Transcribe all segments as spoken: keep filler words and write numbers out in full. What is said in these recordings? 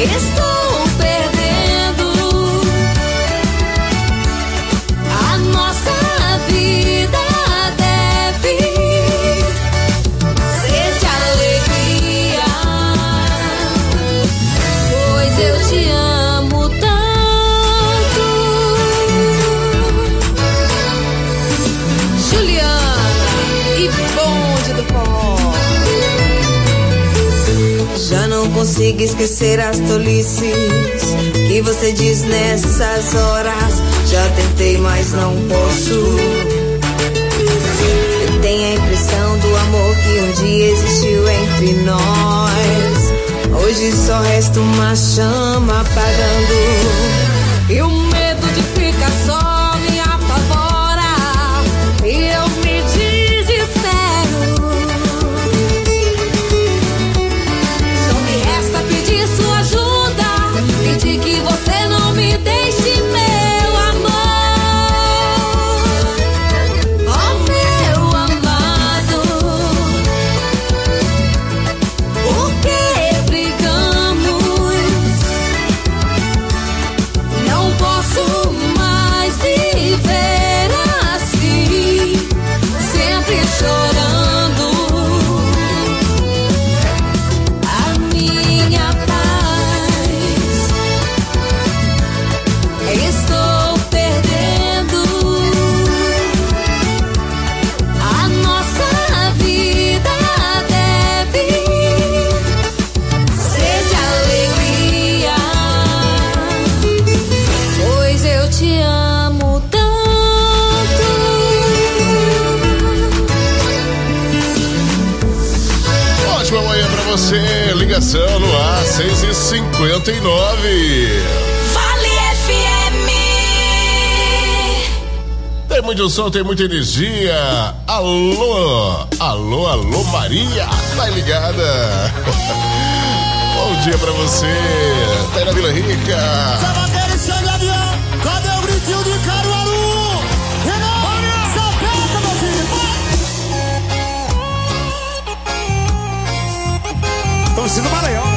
Estou perdendo. A nossa vida deve ser de alegria, pois eu te amo tanto. Juliana e Bonde do Forró. Já não consigo esquecer as tolices que você diz nessas horas. Já tentei, mas não posso. Eu tenho a impressão do amor que um dia existiu entre nós. Hoje só resta uma chama apagando, e o medo de ficar só me apavora, e eu me desespero. Só me resta pedir sua ajuda, pedir que você não me deixe, meu amor. Oh, meu amado, por que brigamos? Não posso mais viver assim, sempre chorando. A minha paz estou perdendo. A nossa vida deve ser de alegria, pois eu te amo tanto. Ótima manhã pra você, ligação no ar, seis e cinquenta e nove. Vale F M. Tem muito som, tem muita energia. Alô, alô, alô, Maria, tá ligada? Bom dia pra você, tá aí na Vila Rica. Sabateiro chega de avião, cadê o gritinho de Caruaru? Renan, sapeta, meu filho, vai! Torcida do Maranhão.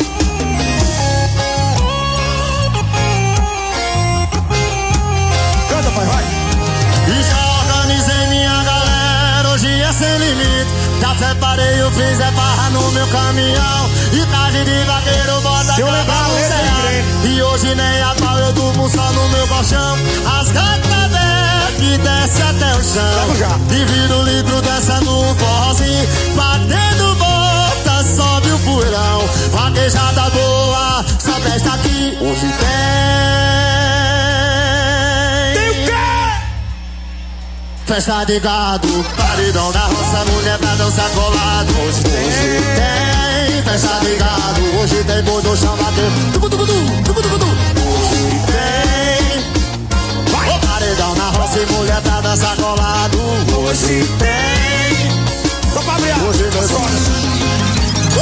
Canta, pai, vai! E já organizei minha galera, hoje é sem limite. Já separei o fiz é barra no meu caminhão. E tarde de vaqueiro, bota a capa no cerrado. E hoje nem a pau, eu durmo só no meu colchão. As gatas desce e desce até o chão. E vira o litro descendo um forrozinho. Batendo bota, sobe o poeirão. Vaquejada boa, só testa aqui. Hoje tem. Tem o quê? Festa de gado, paredão da roça, mulher pra dançar colado. Hoje tem, hoje tem festa de gado, hoje tem boi no chão batendo. Tucu, tucu, tucu, tucu, tucu. Hoje tem, vai. Paredão na roça e mulher pra dançar colado. Hoje tem, hoje tem.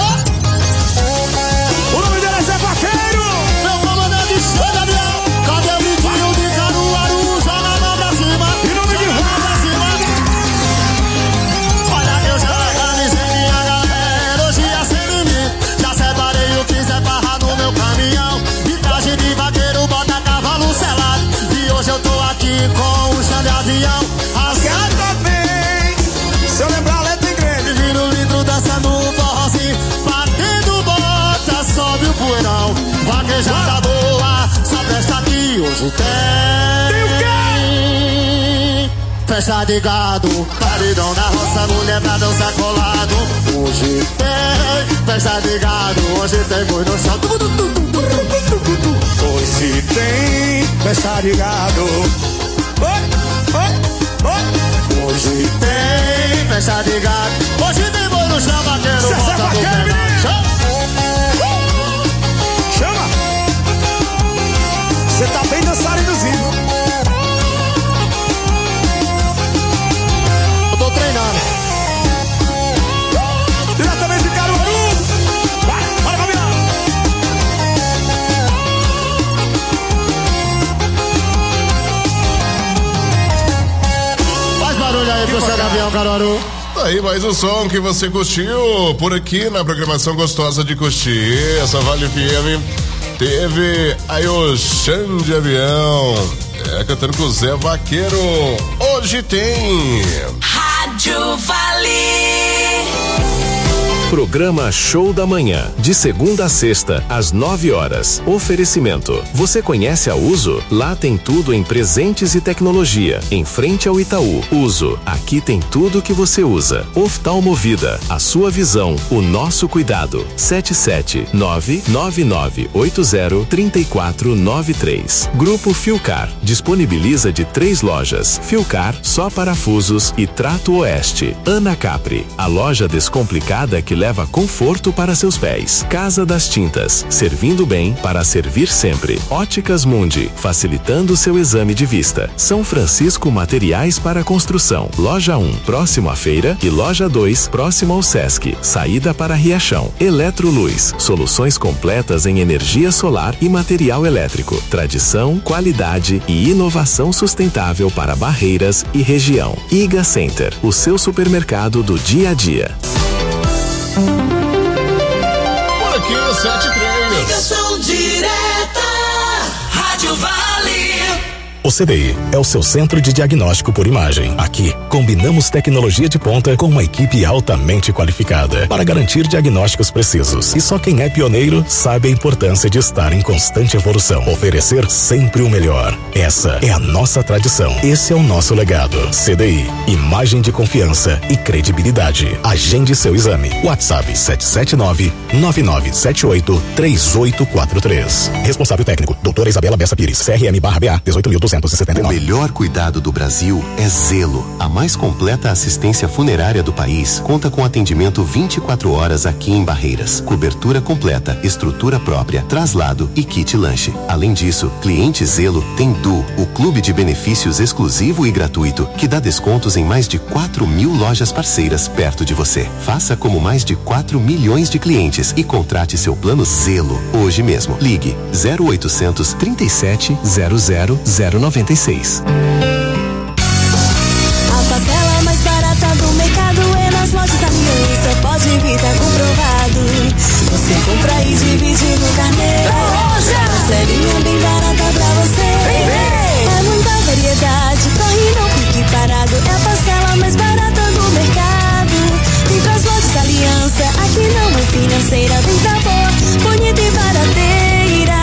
O nome dele é Zé Vaqueiro. Meu comandante chega, avião. Cadê o gritinho de Caruaru? Joga a mão pra cima. E nome de pra cima. Olha que eu já organizei minha galera, hoje é sem limite. Já separei o que é barra no meu caminhão. De traje de vaqueiro, bota cavalo selado. E hoje eu tô aqui com o chão de avião. As gatas vem, se eu lembrar a letra em grande. Vira o litro dançando um forrozinho. Batendo bota, sobe o poeirão. Vaquejada boa, só presta aqui. Hoje tem. Tem o quê? Festa de gado, paredão na roça, mulher pra dançar colado. Hoje tem festa de gado, hoje tem boi no chão. Hoje tem festa de gado. Oi, oi, oi. Hoje tem festa de gado, hoje tem boi no chão, vaqueiro. Bota no pé no chão. Chama! Você tá bem dançarinuzinho. Eu tô treinando. Diretamente de Caruaru. Vai, bora, Fabiano. Faz barulho aí pro seu Gavião, Caruaru. Tá aí mais um som que você curtiu por aqui na programação gostosa de curtir. Essa Vale F M Teve aí o Xande de Avião, é, cantando com o Zé Vaqueiro. Hoje tem Rádio Vale. Programa Show da Manhã, de segunda a sexta, às nove horas. Oferecimento. Você conhece a Uso? Lá tem tudo em presentes e tecnologia. Em frente ao Itaú. Uso. Aqui tem tudo que você usa. Oftalmovida. A sua visão, o nosso cuidado. sete sete nove nove nove oito zero três quatro nove três. Grupo Filcar. Disponibiliza de três lojas. Filcar, só parafusos e Trato Oeste. Ana Capri. A loja descomplicada que leva conforto para seus pés. Casa das Tintas, servindo bem para servir sempre. Óticas Mundi, facilitando seu exame de vista. São Francisco Materiais para Construção. Loja um, próximo à feira, e Loja dois, próximo ao Sesc. Saída para Riachão. Eletroluz, soluções completas em energia solar e material elétrico. Tradição, qualidade e inovação sustentável para Barreiras e região. Iga Center, o seu supermercado do dia a dia. Por aqui, sete e três. Ligação direta, Rádio Vale. O C D I é o seu centro de diagnóstico por imagem. Aqui, combinamos tecnologia de ponta com uma equipe altamente qualificada para garantir diagnósticos precisos. E só quem é pioneiro sabe a importância de estar em constante evolução. Oferecer sempre o melhor. Essa é a nossa tradição. Esse é o nosso legado. C D I, imagem de confiança e credibilidade. Agende seu exame. WhatsApp sete sete nove nove nove sete oito três oito quatro três. Responsável técnico, doutora Isabela Bessa Pires, C R M barra B A dezoito mil duzentos e setenta e nove. O melhor cuidado do Brasil é Zelo. A mais completa assistência funerária do país conta com atendimento vinte e quatro horas aqui em Barreiras. Cobertura completa, estrutura própria, traslado e kit lanche. Além disso, cliente Zelo tem Du, o clube de benefícios exclusivo e gratuito, que dá descontos em mais de quatro mil lojas parceiras perto de você. Faça como mais de quatro milhões de clientes e contrate seu plano Zelo hoje mesmo. Ligue zero oitocentos trinta e sete zero zero zero noventa e seis. A parcela mais barata do mercado é nas lojas Aliança. Pode vir, tá comprovado. Você compra e divide no carnê. Parcelinha bem barata pra você. Vem, vem. É muita variedade, corre não fique parado. É a parcela mais barata do mercado. Vem pras lojas Aliança, aqui não é financeira. Vem pra boa, bonita e barateira.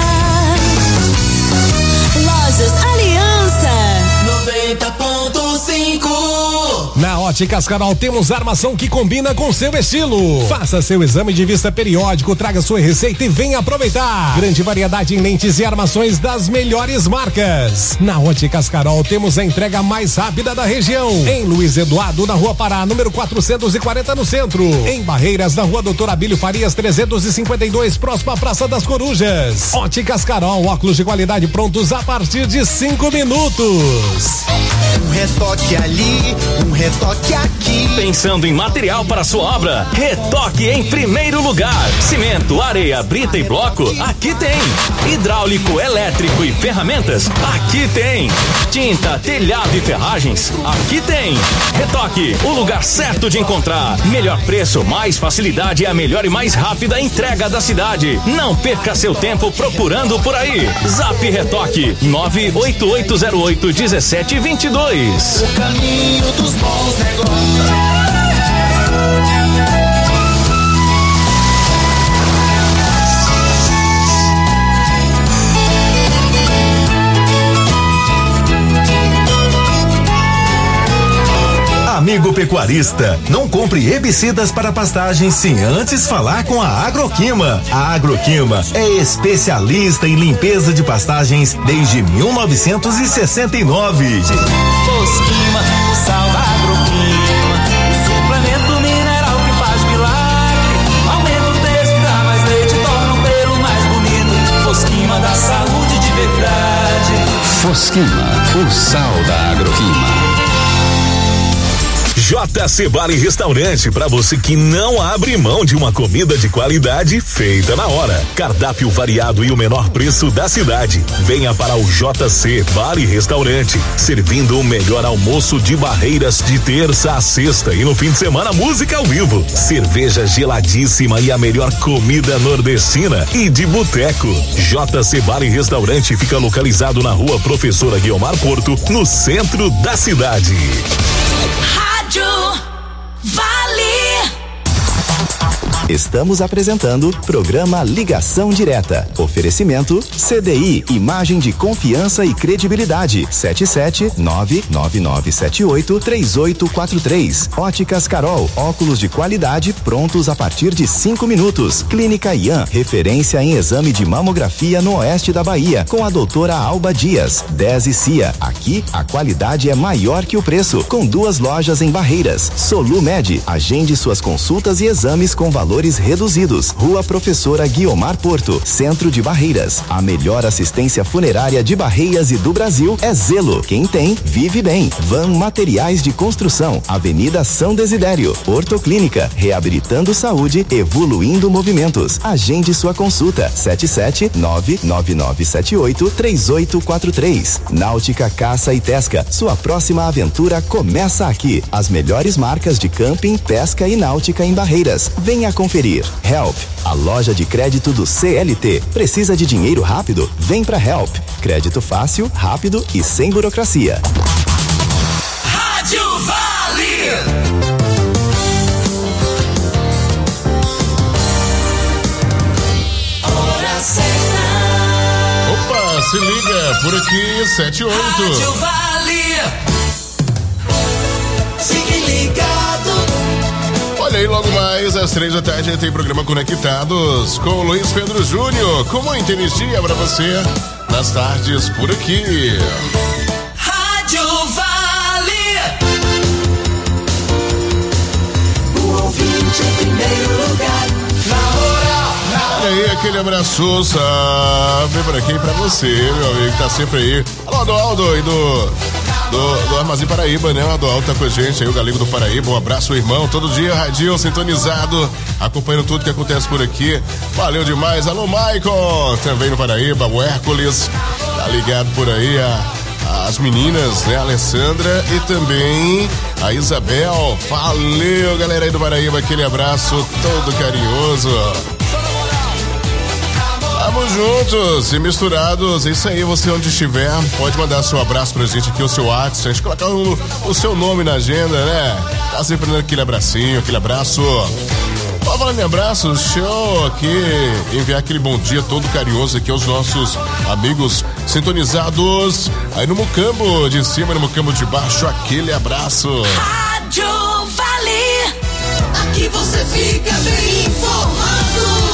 Lojas Aliança noventa ponto cinco. Na Óticas Carol temos armação que combina com seu estilo. Faça seu exame de vista periódico, traga sua receita e venha aproveitar. Grande variedade em lentes e armações das melhores marcas. Na Óticas Carol temos a entrega mais rápida da região. Em Luiz Eduardo, na Rua Pará, número quatrocentos e quarenta no centro. Em Barreiras, na Rua Doutor Abílio Farias trezentos e cinquenta e dois, próximo à Praça das Corujas. Óticas Carol, óculos de qualidade prontos a partir de cinco minutos. Um retoque ali, um retoque aqui. Pensando em material para sua obra? Retoque em primeiro lugar. Cimento, areia, brita e bloco? Aqui tem. Hidráulico, elétrico e ferramentas? Aqui tem. Tinta, telhado e ferragens? Aqui tem. Retoque, o lugar certo de encontrar. Melhor preço, mais facilidade e a melhor e mais rápida entrega da cidade. Não perca seu tempo procurando por aí. Zap Retoque nove oito oito zero oito um sete dois dois. O caminho dos bons negócios. Amigo pecuarista, não compre herbicidas para pastagens sem antes falar com a Agroquima. A Agroquima é especialista em limpeza de pastagens desde mil novecentos e sessenta e nove. Fosquima, o sal da Agroquima, o suplemento mineral que faz milagre. Aumenta o texto, dá mais leite, torna o pelo mais bonito. Fosquima da saúde de verdade. Fosquima, o sal da Agroquima. J J C Bar e Restaurante, para você que não abre mão de uma comida de qualidade feita na hora. Cardápio variado e o menor preço da cidade. Venha para o J C Bar e Restaurante, servindo o melhor almoço de Barreiras de terça a sexta e no fim de semana música ao vivo, cerveja geladíssima e a melhor comida nordestina e de boteco. J C Bar e Restaurante fica localizado na Rua Professora Guiomar Porto, no centro da cidade. Rádio Vale. Estamos apresentando programa Ligação Direta. Oferecimento C D I, imagem de confiança e credibilidade. sete sete nove nove nove sete oito três oito quatro três. Óticas Carol, óculos de qualidade prontos a partir de cinco minutos. Clínica Ian, referência em exame de mamografia no oeste da Bahia, com a doutora Alba Dias. dez e Cia, aqui a qualidade é maior que o preço, com duas lojas em Barreiras. Solumed, agende suas consultas e exames com valores reduzidos. Rua Professora Guiomar Porto, centro de Barreiras. A melhor assistência funerária de Barreiras e do Brasil é Zelo. Quem tem, vive bem. Van Materiais de Construção, Avenida São Desidério. Ortoclínica, reabilitando saúde, evoluindo movimentos. Agende sua consulta. sete sete nove nove nove sete oito três oito quatro três. Náutica Caça e Pesca, sua próxima aventura começa aqui. As melhores marcas de camping, pesca e náutica em Barreiras. Venha conferir. Help, a loja de crédito do C L T. Precisa de dinheiro rápido? Vem pra Help. Crédito fácil, rápido e sem burocracia. Rádio Vale. Hora certa. Opa, se liga, por aqui, sete e oito. Rádio Vale. Fique ligado. Olha aí, logo mais às três da tarde tem programa Conectados com o Luiz Pedro Júnior, com muita energia pra você nas tardes por aqui. Rádio Vale. O ouvinte em primeiro lugar. Na hora, na Olha aí, aquele abraço, sabe, pra quem? Pra você, meu amigo, que tá sempre aí. Alô, Adualdo, e do... Do, do Armazém Paraíba, né? O Adualdo tá com a gente aí, o Galego do Paraíba. Um abraço, irmão. Todo dia, radinho sintonizado, acompanhando tudo que acontece por aqui. Valeu demais. Alô, Michael, também no Paraíba. O Hércules, tá ligado por aí. A, as meninas, né? A Alessandra e também a Isabel. Valeu, galera aí do Paraíba. Aquele abraço todo carinhoso. Vamos juntos e misturados. Isso aí, você onde estiver, pode mandar seu abraço pra gente aqui, o seu WhatsApp, a gente colocar o, o seu nome na agenda, né? Tá sempre dando aquele abracinho, aquele abraço. Pode falar em abraço, deixa eu aqui enviar aquele bom dia todo carinhoso aqui aos nossos amigos sintonizados aí no Mucambo de cima e no Mucambo de baixo, aquele abraço. Rádio Vale. Aqui você fica bem informado.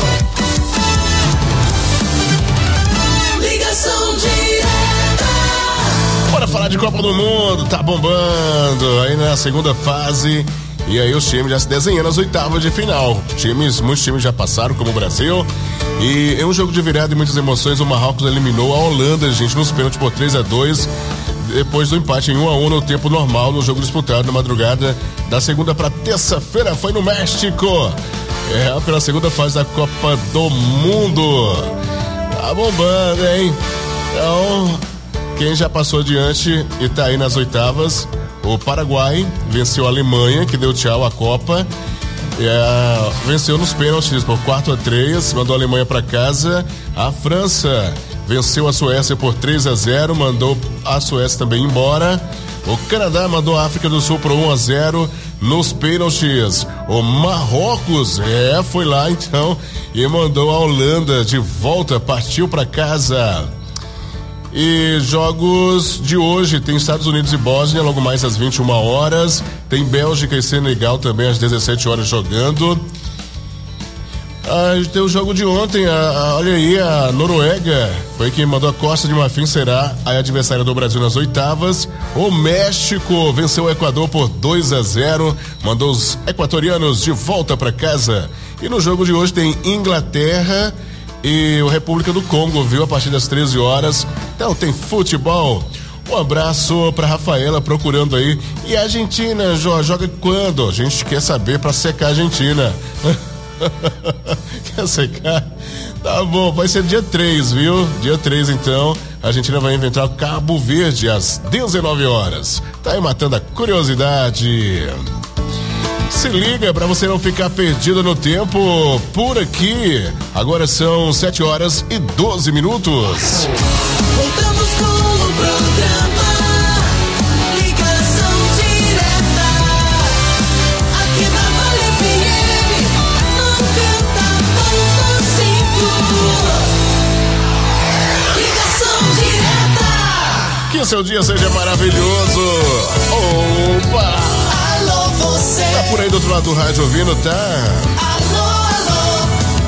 Ligação direta. Bora falar de Copa do Mundo, tá bombando aí na segunda fase. E aí os times já se desenhando as oitavas de final. Times, muitos times já passaram, como o Brasil. E é um jogo de virada e muitas emoções. O Marrocos eliminou a Holanda, gente, nos pênaltis por três a dois. Depois do empate em um a um no tempo normal, no jogo disputado na madrugada da segunda para terça-feira, foi no México. É, pela segunda fase da Copa do Mundo. Tá bombando, hein? Então, quem já passou adiante e tá aí nas oitavas, o Paraguai venceu a Alemanha, que deu tchau à Copa. É, venceu nos pênaltis por quatro a três, mandou a Alemanha para casa. A França venceu a Suécia por três a zero, mandou a Suécia também embora. O Canadá mandou a África do Sul por um a zero nos pênaltis. O Marrocos, é, foi lá então e mandou a Holanda de volta, partiu para casa. E jogos de hoje, tem Estados Unidos e Bósnia, logo mais às vinte e uma horas. Tem Bélgica e Senegal também às dezessete horas jogando. Ah, tem o jogo de ontem, a, a, olha aí, a Noruega foi quem mandou a Costa de Marfim, será a adversária do Brasil nas oitavas. O México venceu o Equador por dois a zero, mandou os equatorianos de volta para casa. E no jogo de hoje tem Inglaterra e o República do Congo, viu, a partir das treze horas. Então tem futebol. Um abraço pra Rafaela procurando aí. E a Argentina, Jó, joga quando? A gente quer saber pra secar a Argentina. Quer secar? Tá bom, vai ser dia três, viu? Dia três, então. A Argentina vai enfrentar Cabo Verde às dezenove horas. Tá aí matando a curiosidade. Se liga pra você não ficar perdido no tempo por aqui. Agora são sete horas e doze minutos. Voltamos com o programa Ligação Direta. Aqui na Vale F M noventa ponto cinco. Ligação Direta. Que seu dia seja maravilhoso. Opa! Alô, você. Tá por aí do outro lado do rádio ouvindo, tá? Alô, alô.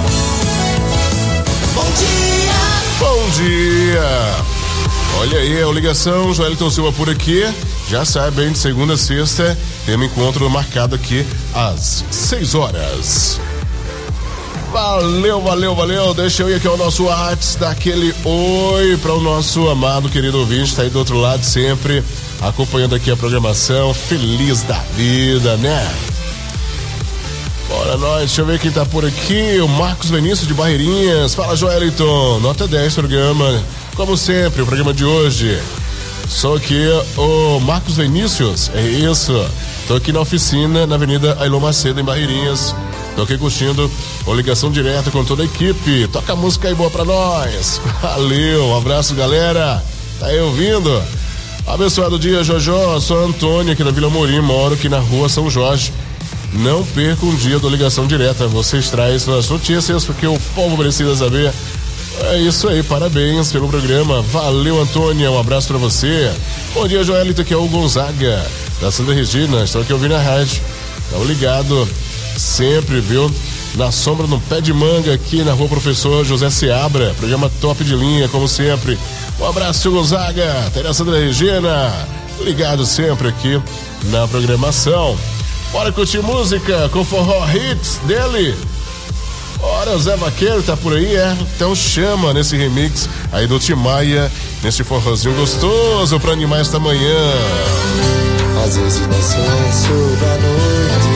Bom dia. Bom dia! Olha aí, é o Ligação, Joelton Silva por aqui. Já sabe, hein, de segunda a sexta, tem um encontro marcado aqui às seis horas. Valeu, valeu, valeu. Deixa eu ir aqui ao nosso WhatsApp, daquele oi para o nosso amado, querido ouvinte, tá aí do outro lado sempre, acompanhando aqui a programação, feliz da vida, né? Bora nós, deixa eu ver quem tá por aqui, o Marcos Vinícius de Barreirinhas. Fala, Joeliton, nota dez programa, como sempre, o programa de hoje. Sou aqui o Marcos Vinícius, é isso, tô aqui na oficina, na Avenida Ailon Macedo, em Barreirinhas. Tô aqui curtindo a Ligação Direta com toda a equipe. Toca a música aí boa pra nós. Valeu, um abraço, galera. Tá aí ouvindo? Abençoado dia, Jojó. Sou a Antônia aqui da Vila Morim, moro aqui na rua São Jorge. Não perca um dia do Ligação Direta. Vocês trazem suas notícias porque o povo precisa saber. É isso aí, parabéns pelo programa. Valeu, Antônia, um abraço pra você. Bom dia, Joelito, aqui é o Gonzaga da Santa Regina. Estou aqui ouvindo a rádio. Tá ligado? Sempre, viu? Na sombra, no pé de manga, aqui na rua Professor José Seabra. Programa top de linha, como sempre. Um abraço, seu Gonzaga, Teresa da Regina. Ligado sempre aqui na programação. Bora curtir música com forró hits dele. Ora, o Zé Vaqueiro tá por aí, é? Então chama nesse remix aí do Tim Maia, nesse forrozinho gostoso pra animar esta manhã. Às vezes no silêncio da noite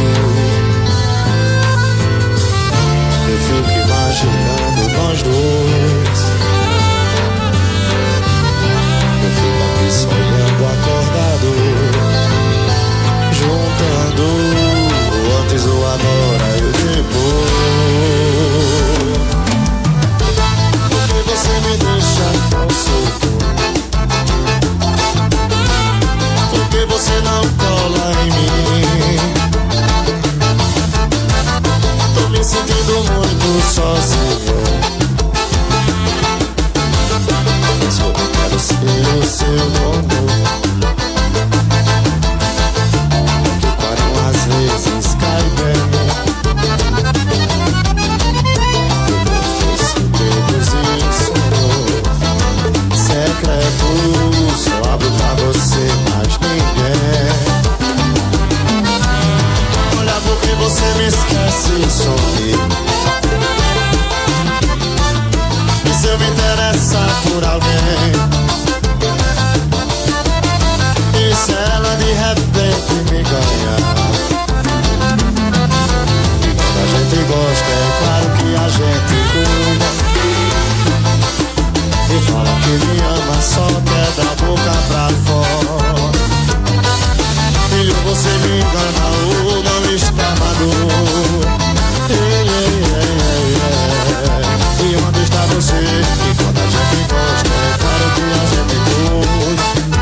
eu fico imaginando nós dois. Eu fico aqui sonhando acordado, juntando o antes, o agora e o depois. Porque você me deixa tão solto? Porque você não cola em mim? Tô me sentindo muito sozinho. Só eu quero ser o seu dono. Que param às vezes cai bem. Meus segredos e sonhos secretos eu abro pra você, mas ninguém. Olha porque você me esquece e sorri. E se eu me interessar por alguém, e se ela de repente me ganhar? E quando a gente gosta, é claro que a gente cuida. E fala que me ama, só quer da boca pra fora. E você me engana ou não está maduro. Ei, ei, ei, ei, ei. E onde está você? E quando a gente gosta, é claro que a gente cuida.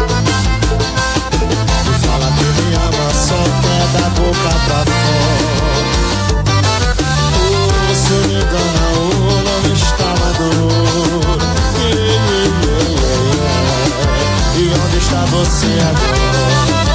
E fala que me ama, só quer da boca pra fora. Ou você me engana ou não está maduro. E onde está você agora?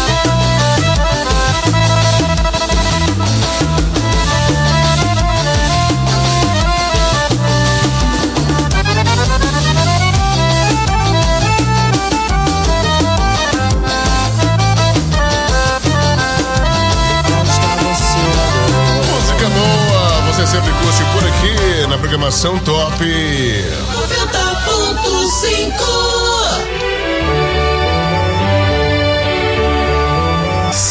Música boa, você sempre curte por aqui na programação top. noventa ponto cinco.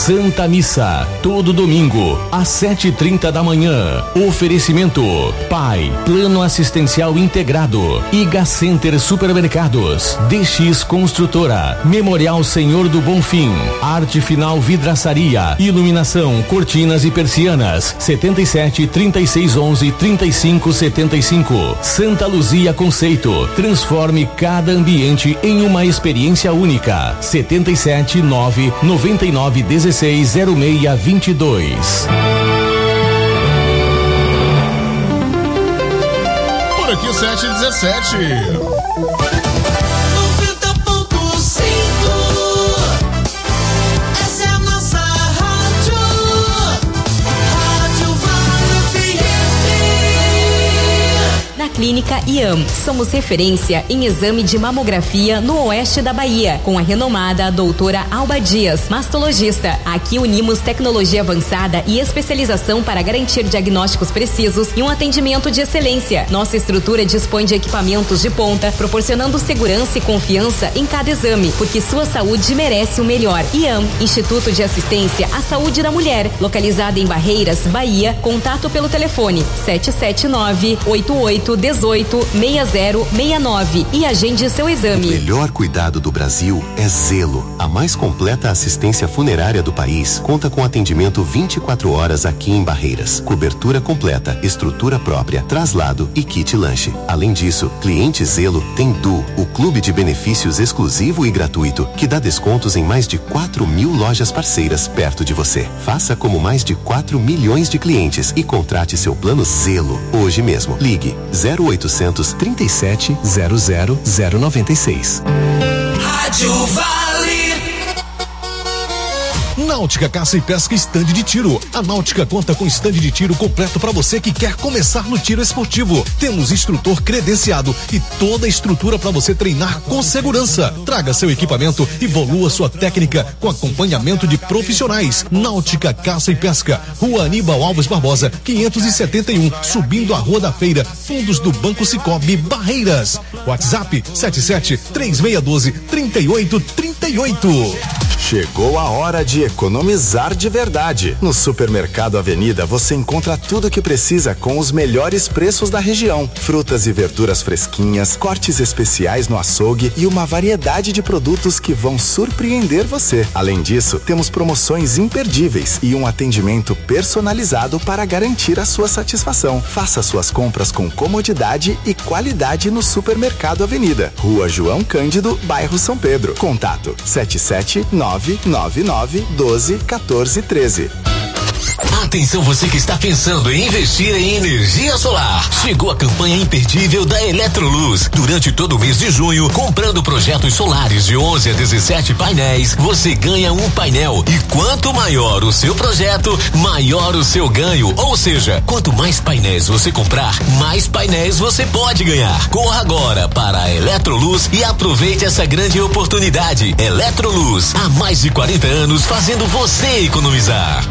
Santa Missa, todo domingo, às sete e trinta da manhã. Oferecimento: Pai, Plano Assistencial Integrado, Iga Center Supermercados, D X Construtora, Memorial Senhor do Bonfim, Arte Final Vidraçaria, Iluminação, Cortinas e Persianas, setenta e sete, trinta e seis, onze, trinta e cinco, setenta e cinco. Santa Luzia Conceito, transforme cada ambiente em uma experiência única. setenta e sete, nove, noventa e nove, dezesseis, zero seis, vinte e dois. Por aqui, sete e dezessete. Clínica I A M. Somos referência em exame de mamografia no oeste da Bahia, com a renomada doutora Alba Dias, mastologista. Aqui unimos tecnologia avançada e especialização para garantir diagnósticos precisos e um atendimento de excelência. Nossa estrutura dispõe de equipamentos de ponta, proporcionando segurança e confiança em cada exame, porque sua saúde merece o melhor. I A M, Instituto de Assistência à Saúde da Mulher, localizada em Barreiras, Bahia. Contato pelo telefone sete sete nove, oito oito, um oito, seis zero seis nove e agende seu exame. O melhor cuidado do Brasil é Zelo. A mais completa assistência funerária do país conta com atendimento vinte e quatro horas aqui em Barreiras. Cobertura completa, estrutura própria, traslado e kit lanche. Além disso, cliente Zelo tem Du, o clube de benefícios exclusivo e gratuito, que dá descontos em mais de quatro mil lojas parceiras perto de você. Faça como mais de quatro milhões de clientes e contrate seu plano Zelo hoje mesmo. Ligue zero oitocentos, trinta e sete, zero zero, zero noventa e seis. Rádio Vale. Náutica Caça e Pesca Stand de Tiro. A Náutica conta com stand de tiro completo para você que quer começar no tiro esportivo. Temos instrutor credenciado e toda a estrutura para você treinar com segurança. Traga seu equipamento e evolua sua técnica com acompanhamento de profissionais. Náutica Caça e Pesca, Rua Aníbal Alves Barbosa, quinhentos e setenta e um, subindo a Rua da Feira, fundos do Banco Cicobi, Barreiras. WhatsApp sete sete, três seis um dois, três oito três oito. Chegou a hora de economizar de verdade. No Supermercado Avenida você encontra tudo o que precisa com os melhores preços da região. Frutas e verduras fresquinhas, cortes especiais no açougue e uma variedade de produtos que vão surpreender você. Além disso, temos promoções imperdíveis e um atendimento personalizado para garantir a sua satisfação. Faça suas compras com comodidade e qualidade no Supermercado Avenida. Rua João Cândido, bairro São Pedro. Contato sete sete nove nove nove doze, quatorze, treze. Atenção, você que está pensando em investir em energia solar. Chegou a campanha imperdível da Eletroluz. Durante todo o mês de junho, comprando projetos solares de onze a dezessete painéis, você ganha um painel. E quanto maior o seu projeto, maior o seu ganho. Ou seja, quanto mais painéis você comprar, mais painéis você pode ganhar. Corra agora para a Eletroluz e aproveite essa grande oportunidade. Eletroluz, há mais de quarenta anos fazendo você economizar.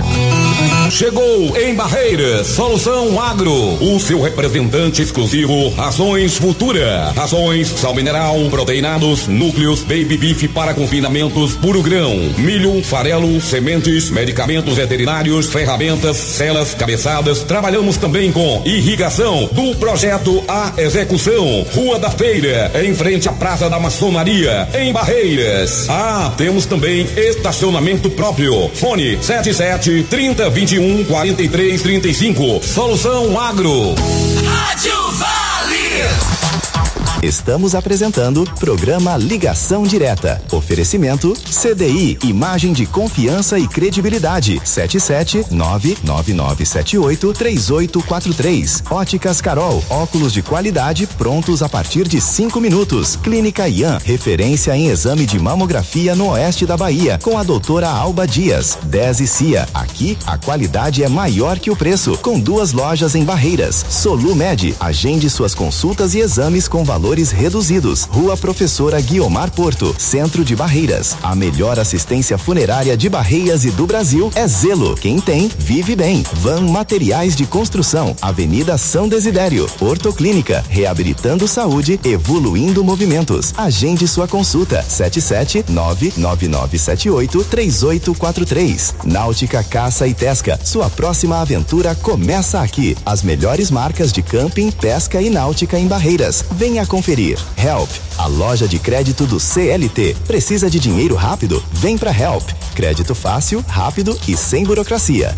Chegou em Barreiras, Solução Agro, o seu representante exclusivo, Rações Futura, rações, sal mineral, proteinados, núcleos, baby beef para confinamentos, puro grão, milho, farelo, sementes, medicamentos veterinários, ferramentas, celas, cabeçadas. Trabalhamos também com irrigação, do projeto à execução. Rua da Feira, em frente à Praça da Maçonaria, em Barreiras. Ah, temos também estacionamento próprio. Fone sete sete, trinta, vinte e um, quarenta e três, trinta e cinco. Solução Agro. Rádio Vale. Estamos apresentando programa Ligação Direta. Oferecimento C D I, imagem de confiança e credibilidade. sete sete nove nove nove sete oito três oito quatro três. Óticas Carol, óculos de qualidade prontos a partir de cinco minutos. Clínica I A M, referência em exame de mamografia no oeste da Bahia, com a doutora Alba Dias. dez e C I A, aqui a qualidade é maior que o preço, com duas lojas em Barreiras. Solumed, agende suas consultas e exames com valores valores reduzidos. Rua Professora Guiomar Porto, Centro de Barreiras. A melhor assistência funerária de Barreiras e do Brasil é Zelo. Quem tem, vive bem. Van Materiais de Construção, Avenida São Desidério. Ortoclínica, reabilitando saúde, evoluindo movimentos. Agende sua consulta, sete sete nove nove nove sete oito três oito quatro três. Náutica Caça e Pesca, sua próxima aventura começa aqui. As melhores marcas de camping, pesca e náutica em Barreiras. Venha conferir. Help, a loja de crédito do C L T. Precisa de dinheiro rápido? Vem pra Help. Crédito fácil, rápido e sem burocracia.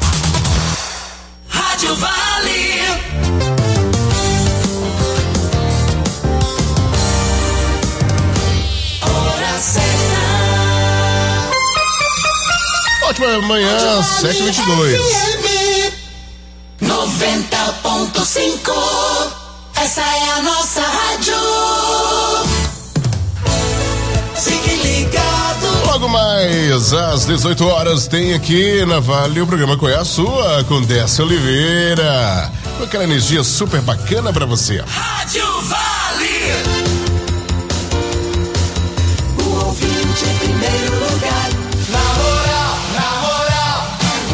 Rádio Vale. Hora certa. Ótima manhã, sete e vinte e dois. noventa ponto cinco. Essa é a nossa rádio. Fique ligado. Logo mais às dezoito horas tem aqui na Vale o programa Qual é a Sua, com Décio Oliveira, com aquela energia super bacana pra você. Rádio Vale. O ouvinte em primeiro lugar. Na moral, na moral.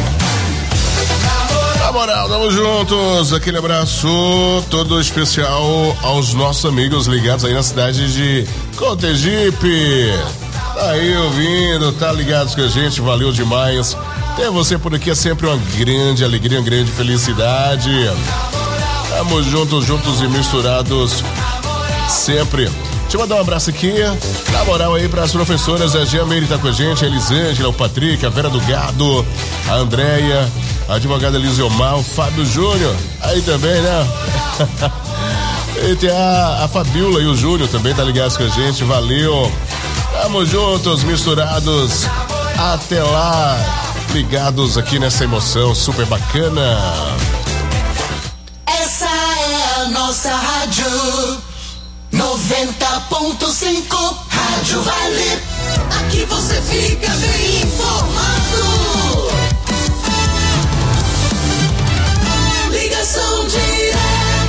Na moral, tamo juntos. Aquele abraço todo especial aos nossos amigos ligados aí na cidade de Cotegipe. Tá aí ouvindo, tá ligados com a gente, valeu demais. Ter você por aqui é sempre uma grande alegria, uma grande felicidade. Tamo juntos, juntos e misturados sempre. Deixa eu mandar um abraço aqui, na moral aí para as professoras, a Gia Meire tá com a gente, a Elisângela, o Patrick, a Vera do Gado, a Andréia, a advogada Elisiomar, o Fábio Júnior, aí também, né? E tem a, a Fabiola e o Júnior também tá ligados com a gente, valeu. Tamo juntos, misturados, até lá, ligados aqui nessa emoção super bacana. Essa é a nossa rádio, noventa ponto cinco, Rádio Vale. Aqui você fica bem informado. Ligação direta.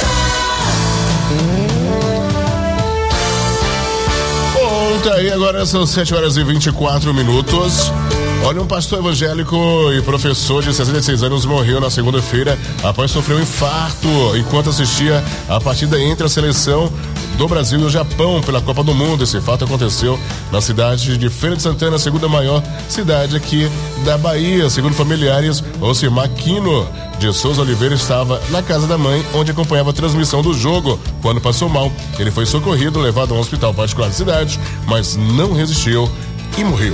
Bom, tá aí, agora são sete horas e vinte e quatro minutos. Olha, um pastor evangélico e professor de sessenta e seis anos morreu na segunda-feira após sofrer um infarto enquanto assistia a partida entre a seleção do Brasil e o Japão pela Copa do Mundo. Esse fato aconteceu na cidade de Feira de Santana, a segunda maior cidade aqui da Bahia. Segundo familiares, Ocimar Quino de Souza Oliveira estava na casa da mãe, onde acompanhava a transmissão do jogo. Quando passou mal, ele foi socorrido, levado a um hospital particular da cidade, mas não resistiu e morreu.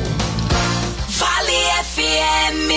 F M.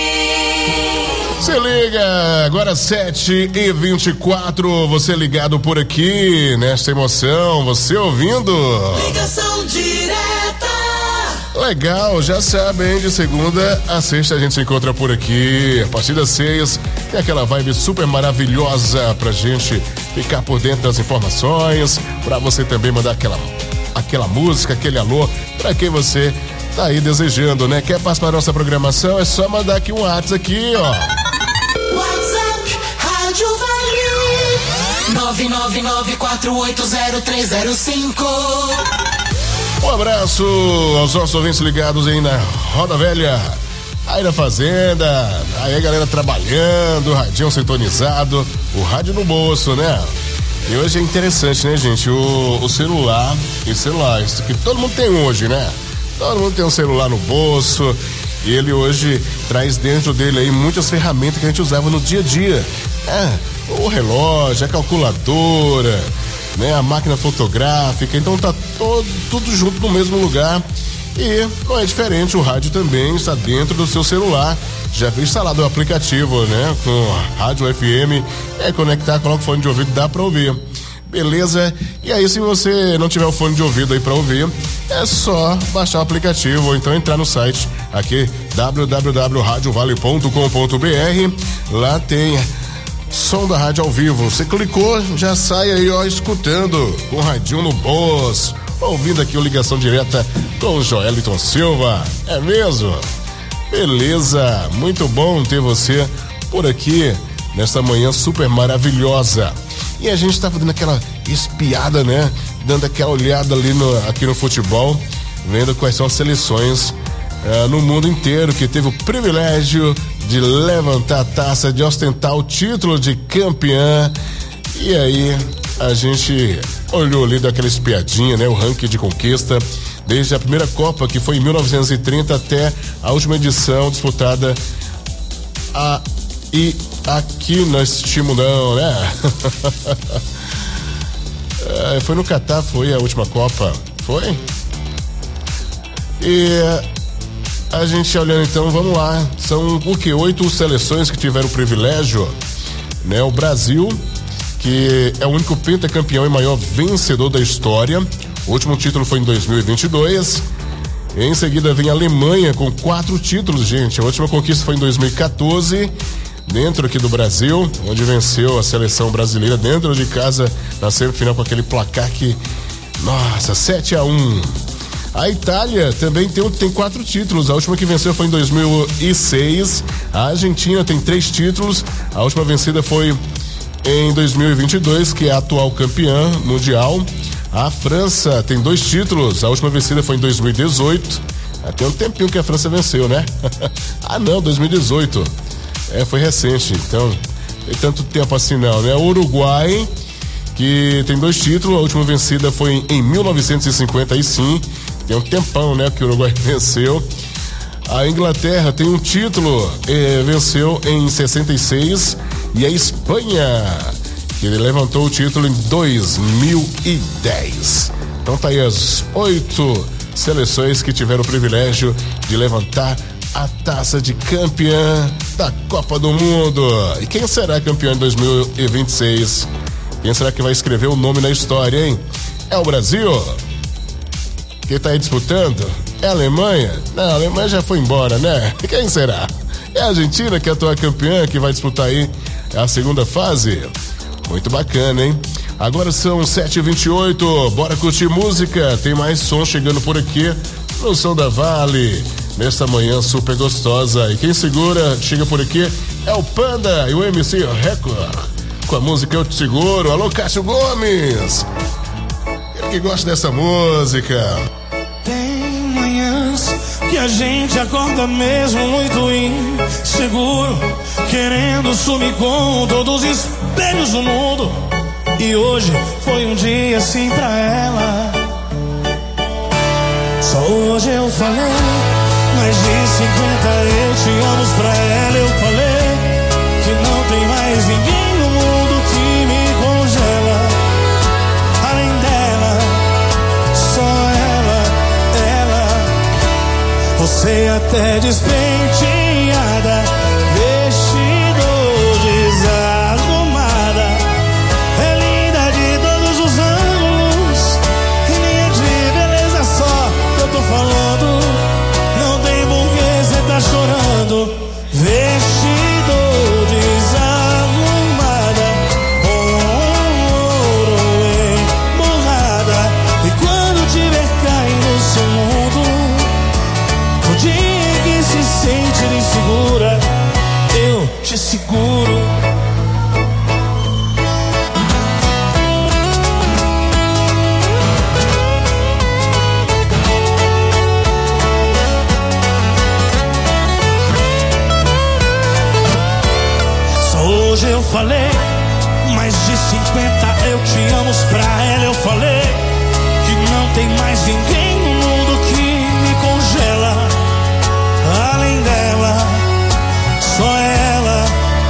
Se liga, agora sete e vinte e quatro, você ligado por aqui, nesta emoção, você ouvindo. Ligação direta. Legal, já sabe, hein? De segunda a sexta a gente se encontra por aqui. A partir das seis, tem aquela vibe super maravilhosa pra gente ficar por dentro das informações, pra você também mandar aquela, aquela música, aquele alô, pra quem você tá aí desejando, né? Quer participar da nossa programação? É só mandar aqui um WhatsApp aqui, ó. WhatsApp Rádio Vale nove nove nove quatro oito zero três zero cinco. Um abraço aos nossos ouvintes ligados aí na Roda Velha, aí na Fazenda, aí a galera trabalhando, o radinho sintonizado, o rádio no bolso, né? E hoje é interessante, né, gente? O, o celular, e celular, isso que todo mundo tem hoje, né? Todo mundo tem um celular no bolso e ele hoje traz dentro dele aí muitas ferramentas que a gente usava no dia a dia. É, o relógio, a calculadora, né, a máquina fotográfica, então tá todo, tudo junto no mesmo lugar. E não é diferente, o rádio também está dentro do seu celular. Já foi instalado o aplicativo, né, com rádio F M, é conectar, coloca o fone de ouvido, dá pra ouvir. Beleza? E aí, se você não tiver o fone de ouvido aí pra ouvir, é só baixar o aplicativo ou então entrar no site aqui, w w w ponto rádio vale ponto com ponto b r. Lá tem som da rádio ao vivo. Você clicou, já sai aí, ó, escutando com o radinho no bolso, ouvindo aqui o Ligação Direta com o Joeliton Silva. É mesmo? Beleza, muito bom ter você por aqui nesta manhã super maravilhosa. E a gente tá fazendo aquela, espiada, né? Dando aquela olhada ali no, aqui no futebol, vendo quais são as seleções uh, no mundo inteiro que teve o privilégio de levantar a taça, de ostentar o título de campeã. E aí a gente olhou ali daquela espiadinha, né? O ranking de conquista desde a primeira Copa, que foi em mil novecentos e trinta, até a última edição disputada a, e aqui nós tínhamos não, né? é, foi no Catar, foi a última Copa, foi? E a gente olhando então, vamos lá, são o que? Oito seleções que tiveram o privilégio, né? O Brasil, que é o único pentacampeão e maior vencedor da história. O último título foi em dois mil e vinte e dois. Em seguida vem a Alemanha com quatro títulos, gente. A última conquista foi em dois mil e quatorze, dentro aqui do Brasil, onde venceu a seleção brasileira dentro de casa na semifinal com aquele placar que, nossa, sete a um. A Itália também tem, tem quatro títulos. A última que venceu foi em dois mil e seis. A Argentina tem três títulos. A última vencida foi em dois mil e vinte e dois, que é a atual campeã mundial. A França tem dois títulos, a última vencida foi em dois mil e dezoito. Até um tempinho que a França venceu, né? Ah não, dois mil e dezoito. É, foi recente, então tem tanto tempo assim não, né? O Uruguai, que tem dois títulos, a última vencida foi em mil novecentos e cinquenta e sim. Tem um tempão, né, que o Uruguai venceu. A Inglaterra tem um título, eh, venceu em sessenta e seis. E a Espanha, que ele levantou o título em dois mil e dez. Então tá aí as oito seleções que tiveram o privilégio de levantar a taça de campeã da Copa do Mundo. E quem será campeão em dois mil e vinte e seis? Quem será que vai escrever o nome na história, hein? É o Brasil? Quem tá aí disputando? É a Alemanha? Não, a Alemanha já foi embora, né? Quem será? É a Argentina, que é a atual campeã, que vai disputar aí a segunda fase? Muito bacana, hein? Agora são sete e vinte e oito, bora curtir música. Tem mais som chegando por aqui no Som da Vale, nesta manhã super gostosa. E quem segura, chega por aqui, é o Panda e o M C Record, com a música Eu Te Seguro. Alô, Cássio Gomes, ele que gosta dessa música. Tem manhãs que a gente acorda mesmo muito inseguro, querendo sumir com todos os espelhos do mundo. E hoje foi um dia assim pra ela. Só hoje eu falei mais de cinquenta eu te amo pra ela. Eu falei que não tem mais ninguém no mundo que me congela. Além dela, só ela, ela. Você até despenteada, vestido desarrumada, é linda de todos os ângulos, e nem é de beleza só que eu tô falando. Não tem porquê cê tá chorando. Vestido desarrumada, com ouro emburrada, e quando tiver caindo no seu mundo, no dia que se sente insegura, eu te seguro. Só hoje eu falei mais de cinquenta eu te amo pra ela. Eu falei que não tem mais ninguém no mundo que me congela. Além dela, só ela,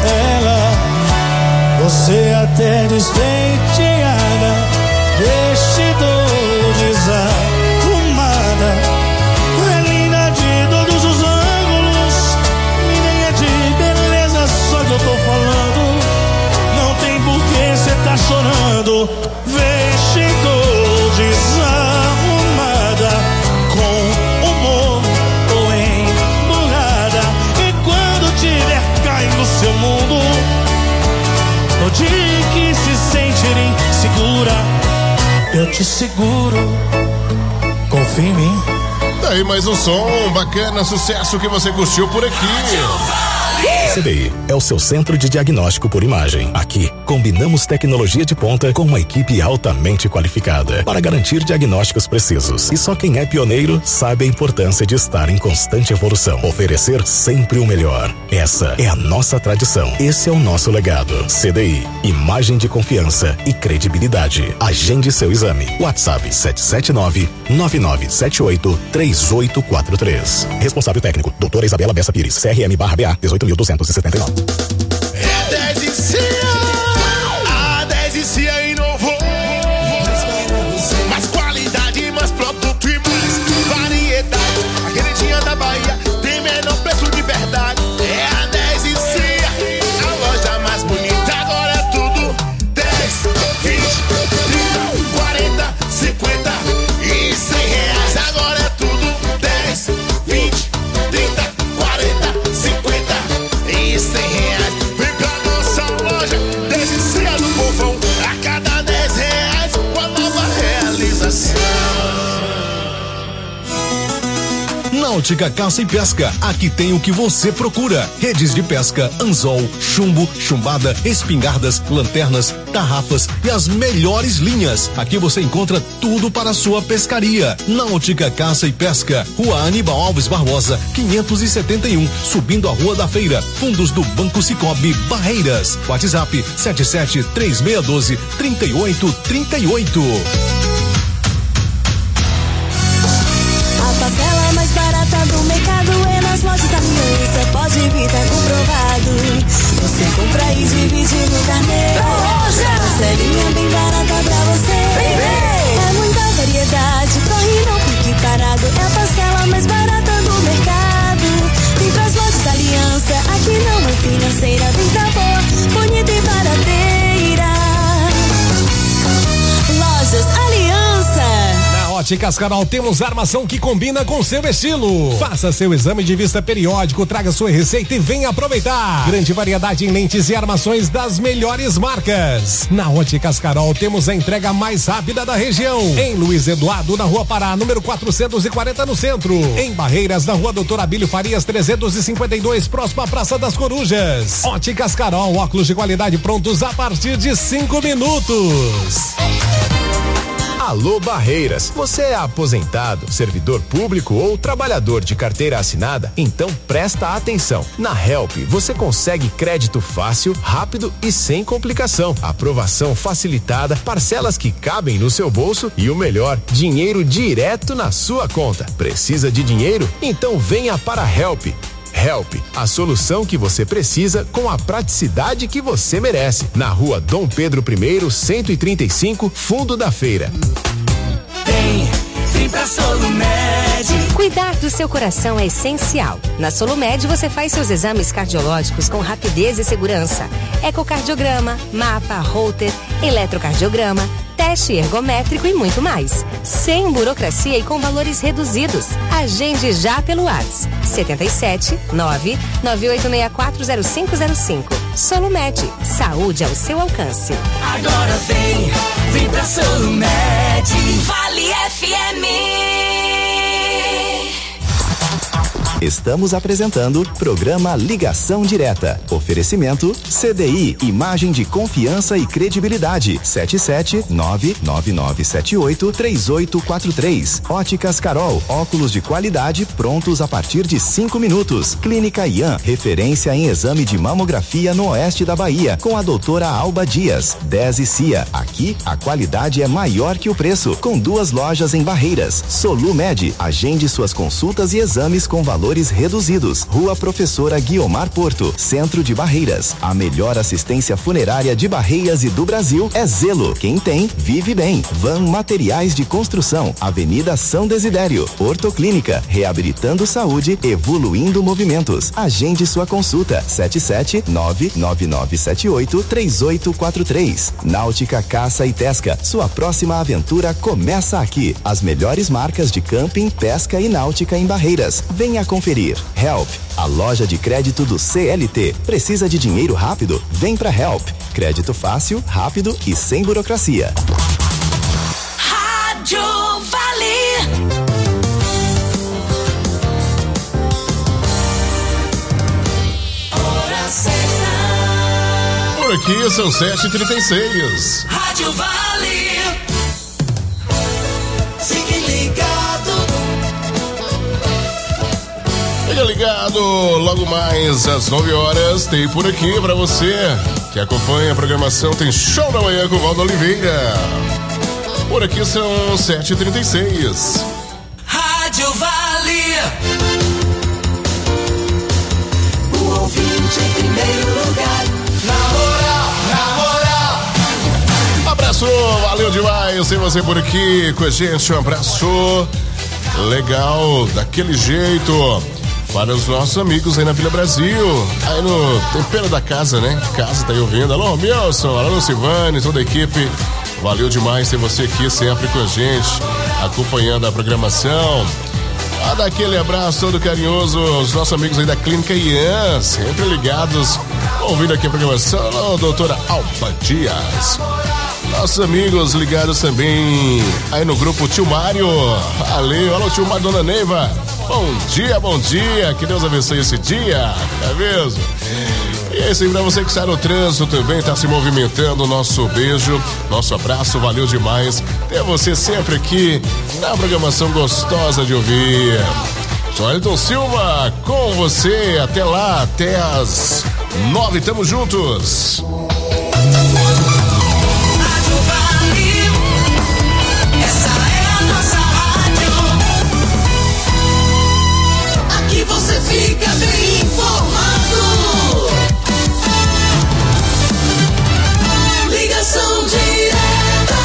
ela. Você até despenteada, vestido desarrumada, é linda de todos os ângulos, e nem é de beleza só que eu tô falando. Não tem porquê cê tá chorando. Vestido desarrumada, com humor ou emburrada, e quando tiver caindo no seu mundo, no dia que se sentir insegura, eu te seguro. Confia em mim. Daí mais um som bacana, sucesso que você curtiu por aqui. C D I é o seu centro de diagnóstico por imagem. Aqui, combinamos tecnologia de ponta com uma equipe altamente qualificada para garantir diagnósticos precisos. E só quem é pioneiro sabe a importância de estar em constante evolução. Oferecer sempre o melhor. Essa é a nossa tradição. Esse é o nosso legado. C D I, imagem de confiança e credibilidade. Agende seu exame. WhatsApp sete sete nove, nove nove sete oito, três oito quatro três. Responsável técnico, doutora Isabela Bessa Pires, C R M barra B A, dezoito mil duzentos e setenta e nove. É dez e C A, a dez e C A inovou. Mais qualidade, mais produto e mais variedade. A queridinha da Bahia tem menor preço de verdade. É a dez e C A, a loja mais bonita. Agora é tudo dez, vinte, trinta, quarenta, cinquenta e cem reais. Agora é tudo dez, vinte, trinta, quarenta, cinquenta e cem reais. Vem pra nossa loja, dez e C A do povão. A cada dez reais, uma nova realização. Náutica Caça e Pesca, aqui tem o que você procura: redes de pesca, anzol, chumbo, chumbada, espingardas, lanternas, tarrafas e as melhores linhas. Aqui você encontra tudo para a sua pescaria. Náutica Caça e Pesca, Rua Aníbal Alves Barbosa, quinhentos e setenta e um, subindo a Rua da Feira, fundos do Banco Cicobi, Barreiras. WhatsApp sete sete três seis um dois, três oito três oito. A parcela mais barata do mercado é nas lojas Aliança. Pode vir, tá comprovado. Você compra e divide no carnê. Parcelinha bem barata pra você. Vem ver. É muita variedade, corre não fique parado. É a parcela mais barata do mercado. Vem pras lojas Aliança, aqui não é financeira. Vem pra boa, bonita e barateira. Lojas Aliança. Óticas Carol, temos armação que combina com seu estilo. Faça seu exame de vista periódico, traga sua receita e venha aproveitar. Grande variedade em lentes e armações das melhores marcas. Na Óticas Carol temos a entrega mais rápida da região. Em Luiz Eduardo, na Rua Pará, número quatrocentos e quarenta no centro. Em Barreiras, na Rua Doutor Abílio Farias, trezentos e cinquenta e dois, próximo à Praça das Corujas. Óticas Carol, óculos de qualidade prontos a partir de cinco minutos. Alô Barreiras, você é aposentado, servidor público ou trabalhador de carteira assinada? Então presta atenção. Na Help você consegue crédito fácil, rápido e sem complicação. Aprovação facilitada, parcelas que cabem no seu bolso e o melhor, dinheiro direto na sua conta. Precisa de dinheiro? Então venha para a Help. Help, a solução que você precisa com a praticidade que você merece. Na Rua Dom Pedro I, cento e trinta e cinco, fundo da feira. Vem, vem pra Solumed. Cuidar do seu coração é essencial. Na Solumed você faz seus exames cardiológicos com rapidez e segurança. Ecocardiograma, mapa, holter, eletrocardiograma, teste ergométrico e muito mais. Sem burocracia e com valores reduzidos. Agende já pelo WhatsApp sete sete nove nove oito seis quatro zero cinco zero cinco. Solumed, saúde ao seu alcance. Agora vem, vem pra Solumed. Vale F M. Estamos apresentando programa Ligação Direta. Oferecimento C D I, imagem de confiança e credibilidade. sete sete nove nove nove sete oito três oito quatro três. Óticas Carol, óculos de qualidade prontos a partir de cinco minutos. Clínica Ian, referência em exame de mamografia no oeste da Bahia, com a doutora Alba Dias. dez e C I A, aqui a qualidade é maior que o preço, com duas lojas em Barreiras. Solumed, agende suas consultas e exames com valor reduzidos. Rua Professora Guiomar Porto, Centro de Barreiras. A melhor assistência funerária de Barreiras e do Brasil é Zelo. Quem tem, vive bem. Van Materiais de Construção, Avenida São Desidério. Ortoclínica, reabilitando saúde, evoluindo movimentos. Agende sua consulta. sete sete nove nove nove sete oito três oito quatro três. Náutica Caça e Pesca, sua próxima aventura começa aqui. As melhores marcas de camping, pesca e náutica em Barreiras. Venha com conferir. Help, a loja de crédito do C L T. Precisa de dinheiro rápido? Vem pra Help. Crédito fácil, rápido e sem burocracia. Rádio Vale. Hora Por aqui são sete e trinta e seis. Rádio Vale. Fique ligado. Fica ligado, logo mais às nove horas tem por aqui pra você que acompanha a programação, tem Show da Manhã com o Valdo Oliveira. Por aqui são sete e trinta e seis. Rádio Vale. O ouvinte em primeiro lugar. Na moral, na moral. Abraço, valeu demais ter você por aqui com a gente. Um abraço legal, daquele jeito, para os nossos amigos aí na Vila Brasil, aí no tempero da casa, né? Casa tá aí ouvindo. Alô, Milson, alô, Silvane, toda a equipe. Valeu demais ter você aqui sempre com a gente, acompanhando a programação. A dar aquele abraço todo carinhoso aos nossos amigos aí da Clínica Ian, sempre ligados, ouvindo aqui a programação. Alô, doutora Alba Dias. Nossos amigos ligados também aí no grupo Tio Mário. Valeu, alô, Tio Mário, Dona Neiva. Bom dia, bom dia, que Deus abençoe esse dia, é mesmo? E é isso aí pra você que está no trânsito também, está se movimentando, nosso beijo, nosso abraço, valeu demais ter você sempre aqui na programação gostosa de ouvir. Joelton Silva com você, até lá, até as nove, tamo juntos. Você fica bem informado. Ligação direta.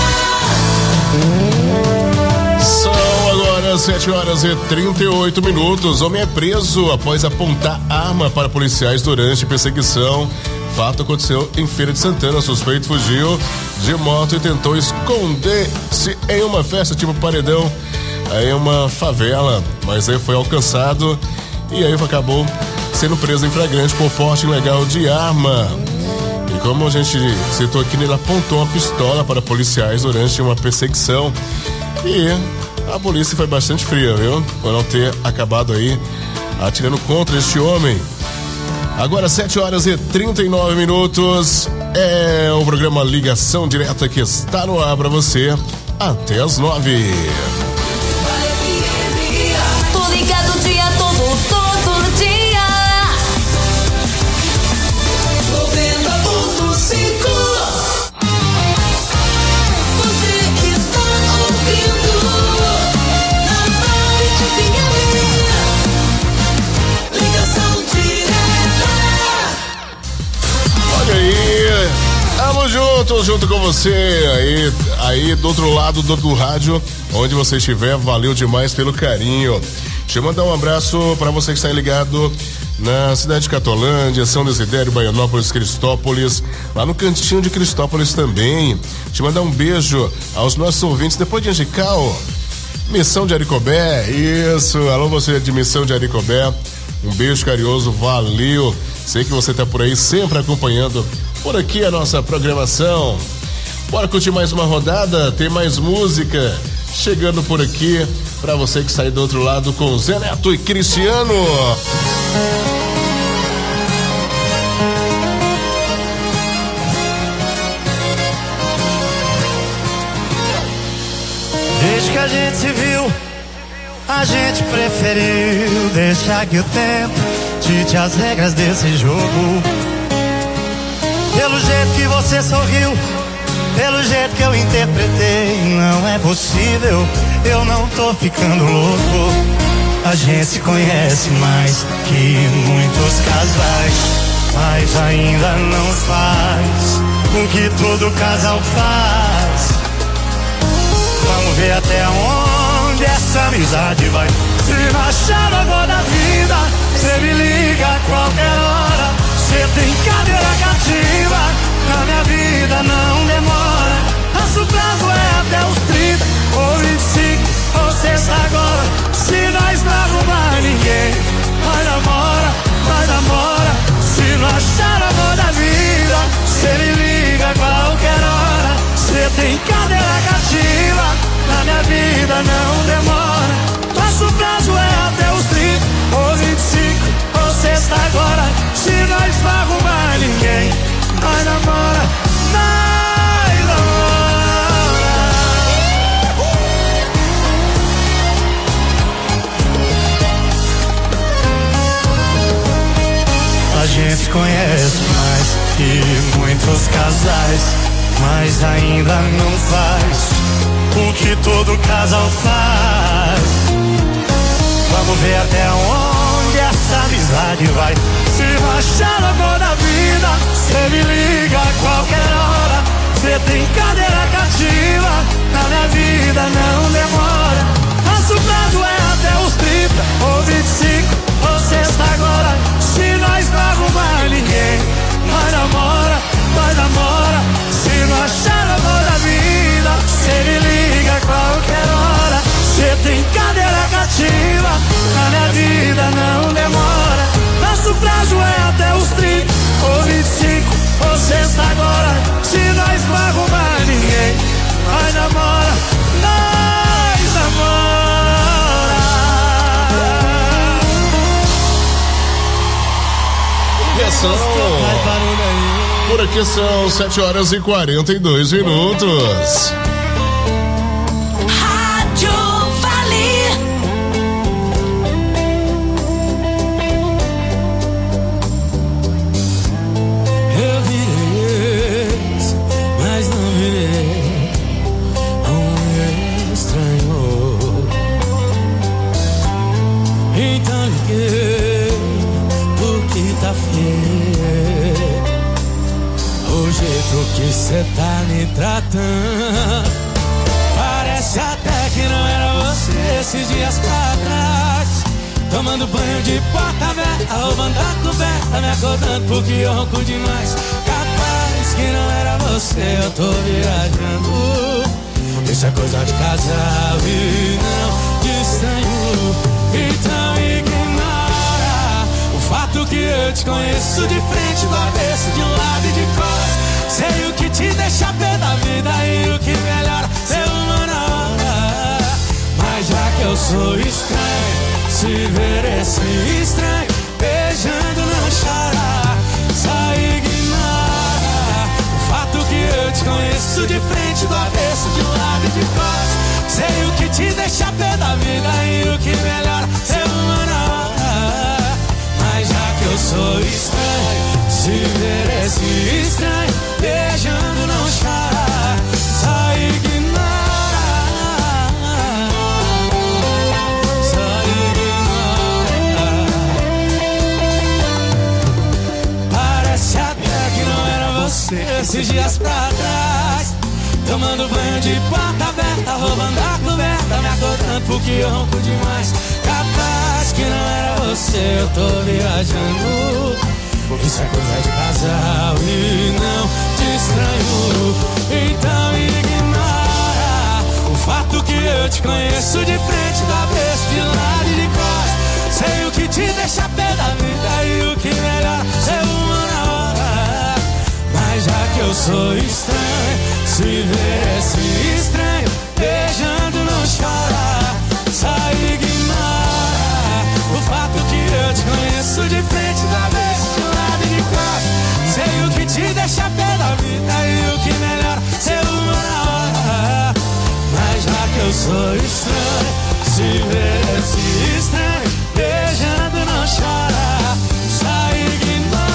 São agora sete horas e trinta e oito minutos. Homem é preso após apontar arma para policiais durante perseguição. Fato aconteceu em Feira de Santana. Suspeito fugiu de moto e tentou esconder-se em uma festa tipo paredão, aí em uma favela, mas aí foi alcançado e aí acabou sendo preso em flagrante por porte ilegal de arma. E como a gente citou aqui, ele apontou uma pistola para policiais durante uma perseguição. E a polícia foi bastante fria, viu? Por não ter acabado aí atirando contra este homem. Agora sete horas e trinta e nove minutos. É o programa Ligação Direta que está no ar para você até as nove. Tô ligado o dia todo, todo dia. noventa ponto cinco. Você que está ouvindo na Marite Pinharia. Ligação direta. Olha aí, tamo junto, junto com você aí, aí do outro lado do, do rádio, onde você estiver, valeu demais pelo carinho. Deixa eu mandar um abraço para você que está ligado na cidade de Catolândia, São Desidério, Baianópolis, Cristópolis, lá no cantinho de Cristópolis também. Deixa eu mandar um beijo aos nossos ouvintes depois de Angical, Missão de Aricobé, isso, alô você de Missão de Aricobé, um beijo carinhoso, valeu. Sei que você tá por aí sempre acompanhando por aqui a nossa programação. Bora curtir mais uma rodada, tem mais música chegando por aqui pra você que está aí do outro lado com Zé Neto e Cristiano. Desde que a gente se viu, a gente preferiu deixar que o tempo dite as regras desse jogo. Pelo jeito que você sorriu, pelo jeito que eu interpretei, não é possível, eu não tô ficando louco. A gente se conhece mais que muitos casais, mas ainda não faz o que todo casal faz. Vamos ver até onde essa amizade vai. Se não achar agora da vida, cê me liga a qualquer hora. Cê tem cadeira cativa, na minha vida não demora. Nosso prazo é até os trinta ou vinte e cinco ou sexta agora. Se nós não arrumar ninguém, nós namora, nós namora. Se não achar amor da vida, cê me liga a qualquer hora. Cê tem cadeira cativa, na minha vida não demora. Nosso prazo é até os trinta ou vinte e cinco ou sexta agora. Se nós não arrumar ninguém, nós namora. outros casais, mas ainda não faz o que todo casal faz. Vamos ver até onde essa amizade vai. Se não achar amor na vida, cê me liga a qualquer hora. Cê tem cadeira cativa, na minha vida não demora. Nosso prazo é até os trinta ou vinte e cinco ou sexta agora. Se nós não arrumar ninguém, nós namora, nós namora. Se não achar amor na vida, cê me liga a qualquer hora. Cê tem cadeira cativa, na minha vida não demora. Nosso prazo é até os trinta ou vinte e cinco ou sexta agora. Se nós não arrumar ninguém, nós namora, nós namora. Ligação. Por aqui são sete horas e quarenta e dois minutos. Que cê tá me tratando, parece até que não era você esses dias pra trás. Tomando banho de porta aberta, roubando a coberta, me acordando porque eu ronco demais. Capaz que não era você, eu tô viajando. Isso é coisa de casal e não de estranho. Então ignora o fato que eu te conheço de frente, do avesso, de um lado e de costas. Sei o que te deixa pé da vida e o que melhora ser uma na hora. Mas já que eu sou estranho, se ver esse estranho beijando não chora. Só ignora o fato que eu te conheço de frente, do avesso, de um lado e de costas. Sei o que te deixa pé da vida e o que melhora ser uma na hora. Mas já que eu sou estranho, se ver esse estranho beijando não chora, só ignora, só ignora. Parece até que não era você esses dias pra trás. Tomando banho de porta aberta, roubando a coberta, me acordando porque eu ronco demais. Capaz que não era você, eu tô viajando. Isso é coisa de casal e não de estranho. Então ignora o fato que eu te conheço de frente, do avesso, de lado e de costas. Sei o que te deixa pé da vida e o que melhor ser uma na hora. Mas já que eu sou estranho, se ver esse estranho beijando não chora. Só ignora o fato que eu te conheço de frente, do avesso, de lado e de costas. Sei o que te deixa pé da vida e o que melhor ser uma na hora. Mas já que eu sou estranho, se ver esse estranho beijando não chora. Só ignora,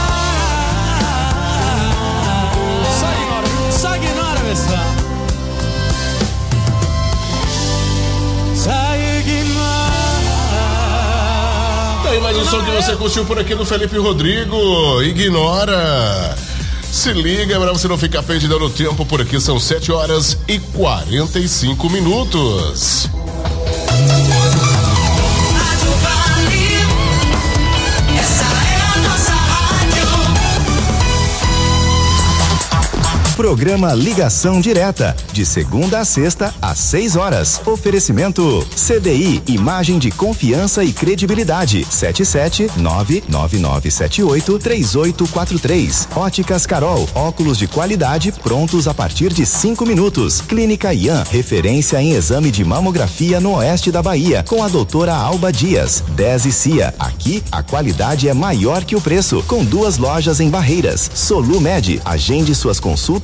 só ignora, só ignora, pessoal. Só ignora. Tem mais um som que você curtiu por aqui no Felipe Rodrigo. Ignora. Se liga pra você não ficar perdido no tempo. Por aqui são sete horas e quarenta e cinco minutos. Programa Ligação Direta, de segunda a sexta, às seis horas. Oferecimento C D I, imagem de confiança e credibilidade. sete sete nove nove nove sete oito três oito quatro três. Óticas Carol, óculos de qualidade prontos a partir de cinco minutos. Clínica Ian, referência em exame de mamografia no oeste da Bahia, com a doutora Alba Dias. dez e Cia, aqui a qualidade é maior que o preço, com duas lojas em Barreiras. Solumed, agende suas consultas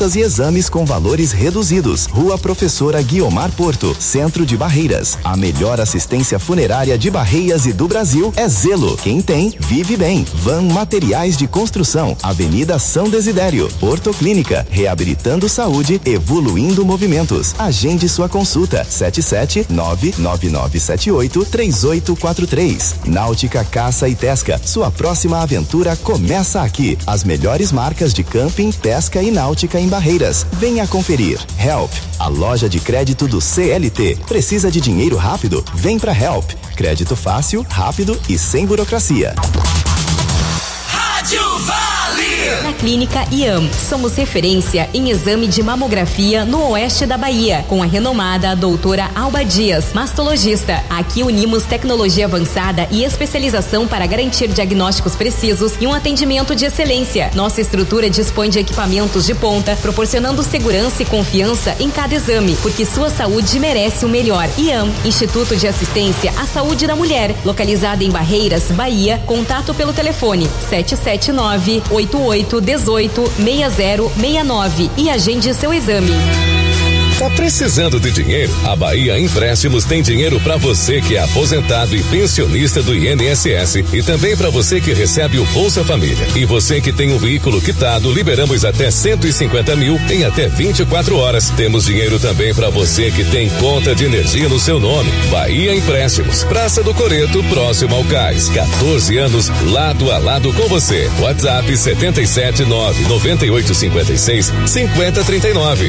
consultas e exames com valores reduzidos. Rua Professora Guiomar Porto, Centro de Barreiras. A melhor assistência funerária de Barreiras e do Brasil é Zelo. Quem tem, vive bem. Van Materiais de Construção, Avenida São Desidério. Porto Clínica, reabilitando saúde, evoluindo movimentos. Agende sua consulta, sete sete nove nove nove sete oito três oito quatro três. Náutica Caça e Pesca, sua próxima aventura começa aqui. As melhores marcas de camping, pesca e náutica em Barreiras. Venha conferir. Help, a loja de crédito do C L T. Precisa de dinheiro rápido? Vem pra Help. Crédito fácil, rápido e sem burocracia. Rádio Vale. Na Clínica I A M, somos referência em exame de mamografia no oeste da Bahia, com a renomada doutora Alba Dias, mastologista. Aqui unimos tecnologia avançada e especialização para garantir diagnósticos precisos e um atendimento de excelência. Nossa estrutura dispõe de equipamentos de ponta, proporcionando segurança e confiança em cada exame, porque sua saúde merece o melhor. I A M, Instituto de Assistência à Saúde da Mulher, localizada em Barreiras, Bahia. Contato pelo telefone sete sete nove oito oito um oito seis zero seis nove e agende seu exame. Tá precisando de dinheiro? A Bahia Empréstimos tem dinheiro para você que é aposentado e pensionista do I N S S e também para você que recebe o Bolsa Família. E você que tem um veículo quitado, liberamos até cento e cinquenta mil em até vinte e quatro horas. Temos dinheiro também para você que tem conta de energia no seu nome. Bahia Empréstimos, Praça do Coreto, próximo ao Cais. quatorze anos lado a lado com você. WhatsApp setenta e sete nove noventa e oito cinquenta e seis cinquenta trinta e nove.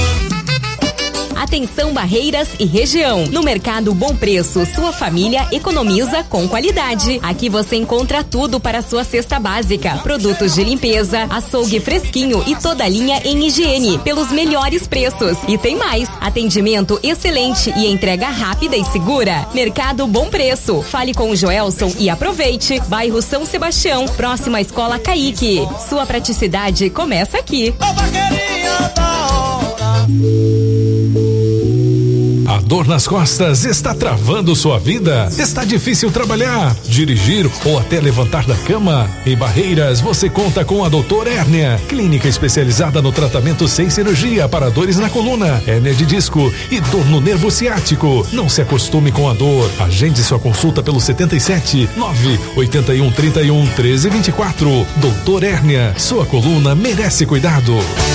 Atenção Barreiras e região. No Mercado Bom Preço, sua família economiza com qualidade. Aqui você encontra tudo para sua cesta básica. Produtos de limpeza, açougue fresquinho e toda a linha em higiene, pelos melhores preços. E tem mais, atendimento excelente e entrega rápida e segura. Mercado Bom Preço. Fale com o Joelson e aproveite. Bairro São Sebastião, próxima à Escola Caique. Sua praticidade começa aqui. A dor nas costas está travando sua vida? Está difícil trabalhar, dirigir ou até levantar da cama? Em Barreiras, você conta com a doutora Hérnia, clínica especializada no tratamento sem cirurgia para dores na coluna, hérnia de disco e dor no nervo ciático. Não se acostume com a dor. Agende sua consulta pelo setenta e sete nove oito um trinta e um treze vinte e quatro. Doutor Hérnia, sua coluna merece cuidado.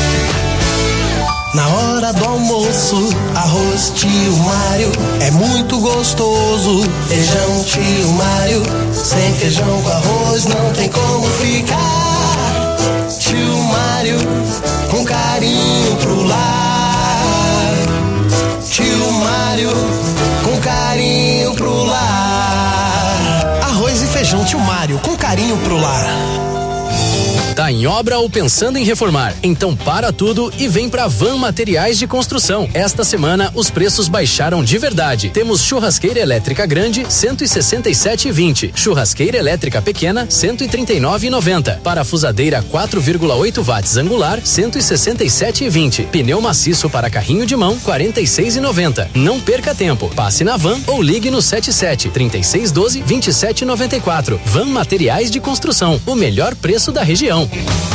Na hora do almoço, arroz tio Mário é muito gostoso. Feijão tio Mário, sem feijão com arroz não tem como ficar. Tio Mário, com carinho pro lar. Tio Mário, com carinho pro lar. Arroz e feijão tio Mário, com carinho pro lar. Tá em obra ou pensando em reformar? Então para tudo e vem pra Van Materiais de Construção. Esta semana os preços baixaram de verdade. Temos churrasqueira elétrica grande cento e sessenta e sete e vinte, churrasqueira elétrica pequena cento e trinta e nove e noventa, parafusadeira quatro vírgula oito watts angular cento e sessenta e sete e vinte, pneu maciço para carrinho de mão quarenta e seis e noventa. Não perca tempo. Passe na Van ou ligue no setenta e sete, trinta e seis doze, vinte e sete noventa e quatro. Van Materiais de Construção, o melhor preço da região.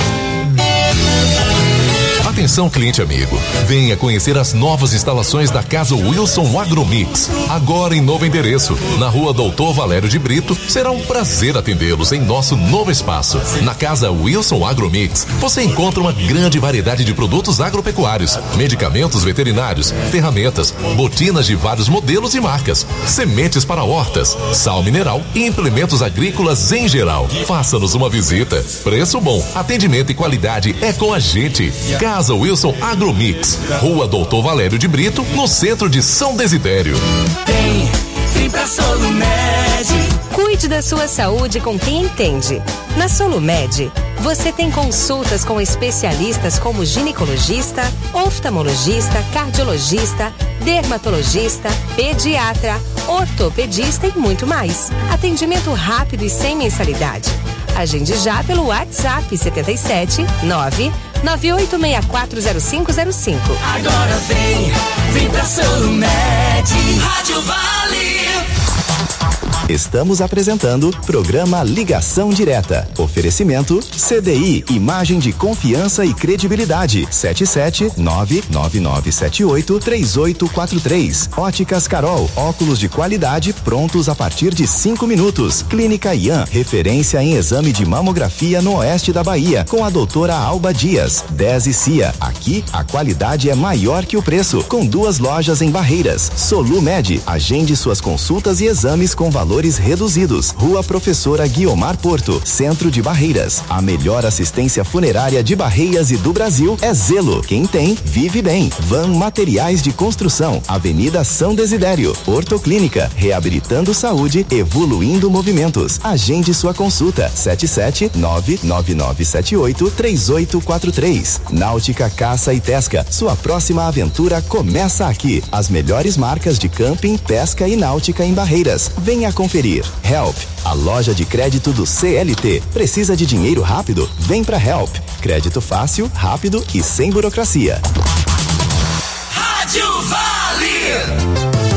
Atenção cliente amigo, venha conhecer as novas instalações da Casa Wilson Agromix, agora em novo endereço, na Rua Doutor Valério de Brito. Será um prazer atendê-los em nosso novo espaço. Na Casa Wilson Agromix, você encontra uma grande variedade de produtos agropecuários, medicamentos veterinários, ferramentas, botinas de vários modelos e marcas, sementes para hortas, sal mineral e implementos agrícolas em geral. Faça-nos uma visita. Preço bom, atendimento e qualidade é com a gente. Casa Wilson Agromix, Rua Doutor Valério de Brito, no centro de São Desidério. Vem, vem pra Solumed. Cuide da sua saúde com quem entende. Na Solumed, você tem consultas com especialistas como ginecologista, oftalmologista, cardiologista, dermatologista, pediatra, ortopedista e muito mais. Atendimento rápido e sem mensalidade. Agende já pelo WhatsApp setenta e sete nove nove oito seis quatro zero cinco zero cinco. Agora vem, vem pra Solumed. Rádio Vale. Estamos apresentando programa Ligação Direta. Oferecimento C D I, imagem de confiança e credibilidade. sete sete nove nove nove sete oito três oito quatro três. Óticas Carol, óculos de qualidade prontos a partir de cinco minutos. Clínica Ian, referência em exame de mamografia no oeste da Bahia, com a doutora Alba Dias. Dez e Cia, aqui a qualidade é maior que o preço, com duas lojas em Barreiras. Solumed, agende suas consultas e exames com valores reduzidos. Rua Professora Guiomar Porto, centro de Barreiras. A melhor assistência funerária de Barreiras e do Brasil é Zelo. Quem tem, vive bem. Van Materiais de Construção, Avenida São Desidério. Ortoclínica, reabilitando saúde, evoluindo movimentos. Agende sua consulta, sete sete nove nove nove sete oito três oito quatro três. Náutica Caça e Pesca, sua próxima aventura começa aqui. As melhores marcas de camping, pesca e náutica em Barreiras. Venha conferir. Help, a loja de crédito do C L T. Precisa de dinheiro rápido? Vem pra Help. Crédito fácil, rápido e sem burocracia. Rádio Vale.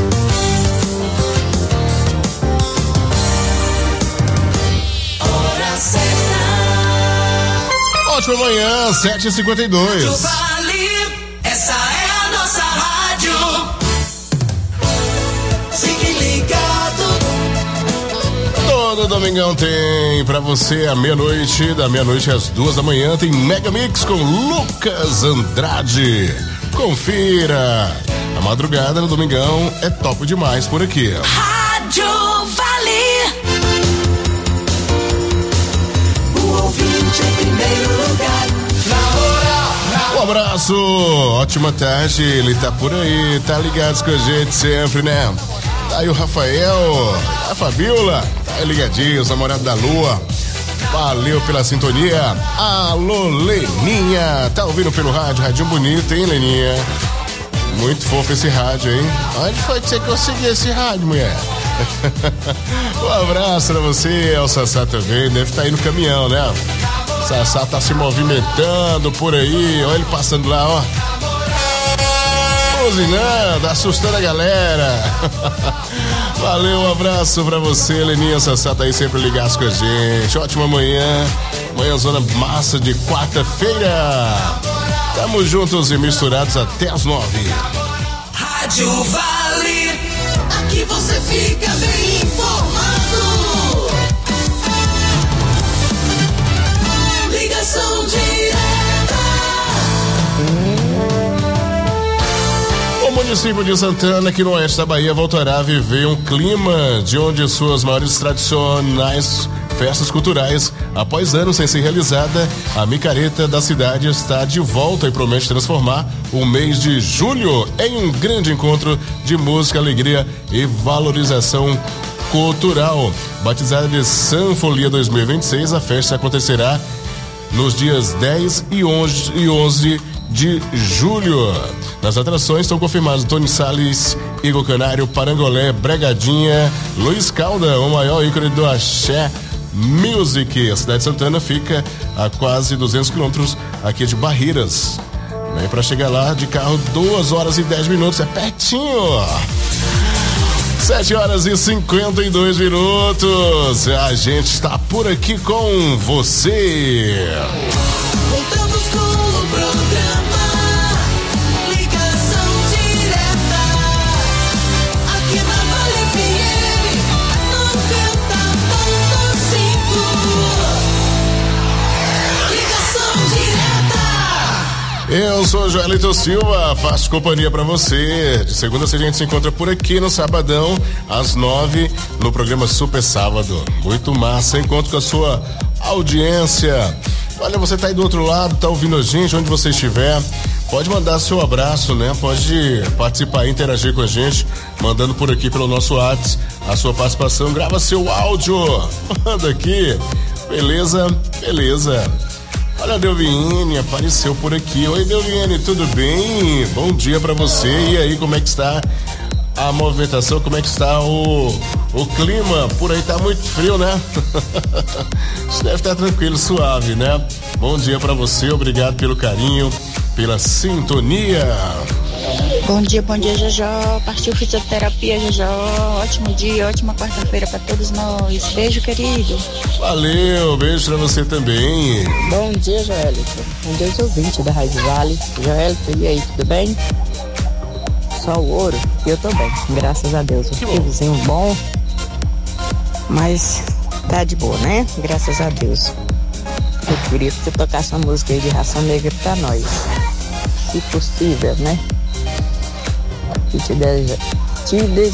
Ótima manhã, sete e cinquenta e dois. Rádio Vale, essa é a nossa rádio. Fique ligado. Todo domingão tem pra você a meia-noite, da meia-noite às duas da manhã, tem Mega Mix com Lucas Andrade. Confira. A madrugada no domingão é top demais por aqui. Rádio Vale. O ouvinte em primeiro lugar. Na hora. Um abraço, ótima tarde. Ele tá por aí, tá ligado com a gente sempre, né? Tá aí o Rafael, a Fabiola, tá ligadinho, os namorados da Lua. Valeu pela sintonia. Alô, Leninha, tá ouvindo pelo rádio? Radinho bonito, hein, Leninha? Muito fofo esse rádio, hein? Onde foi que você conseguiu esse rádio, mulher? Um abraço pra você, o Sassá também, deve estar aí no caminhão, né? O Sassá tá se movimentando por aí, olha ele passando lá, ó. Buzinando, assustando a galera. Valeu, um abraço pra você, Leninha. Sassá tá aí sempre ligado com a gente. Ótima manhã, manhãzona massa de quarta-feira. Tamo juntos e misturados até as nove. Rádio Vale, aqui você fica bem informado. Ligação direta. O município de Santana, aqui no oeste da Bahia, voltará a viver um clima de onde suas maiores tradicionais festas culturais, após anos sem ser realizada, a micareta da cidade está de volta e promete transformar o mês de julho em um grande encontro de música, alegria e valorização cultural. Batizada de Sanfolia dois mil e vinte e seis, a festa acontecerá nos dias dez e onze de julho. Nas atrações estão confirmados Tony Salles, Igor Canário, Parangolé, Bregadinha, Luiz Calda, o maior ícone do axé Music. A cidade de Santana fica a quase duzentos quilômetros aqui de Barreiras. E para chegar lá de carro, duas horas e dez minutos, é pertinho. Sete horas e cinquenta e dois minutos. A gente está por aqui com você. Voltamos com o programa Ligação Direta. Aqui na Vale F M noventa ponto cinco. Ligação Direta. Eu sou Joelito Silva, faço companhia pra você. De segunda a gente se encontra por aqui no sabadão, às nove, no programa Super Sábado. Muito massa, encontro com a sua audiência. Olha, você tá aí do outro lado, tá ouvindo a gente, onde você estiver, pode mandar seu abraço, né? Pode participar, interagir com a gente, mandando por aqui pelo nosso WhatsApp a sua participação, grava seu áudio, manda aqui, beleza? Beleza. Olha, a Delviene apareceu por aqui. Oi, Delviene, tudo bem? Bom dia pra você. E aí, como é que está a movimentação? Como é que está o, o clima? Por aí tá muito frio, né? Isso deve estar tranquilo, suave, né? Bom dia pra você, obrigado pelo carinho, pela sintonia. Bom dia, bom dia, Jojó. Partiu fisioterapia, Jojó. Ótimo dia, ótima quarta-feira pra todos nós. Beijo, querido. Valeu, beijo pra você também. Bom dia, Joelito. Bom dia, ouvinte da Rádio Vale. Joelito, e aí, tudo bem? Só o ouro? Eu tô bem, graças a Deus. Um friozinho bom, mas tá de boa, né? Graças a Deus. Eu queria que você tocasse uma música aí de Raça Negra pra nós. Se possível, né? Que te deseja. Te deseja.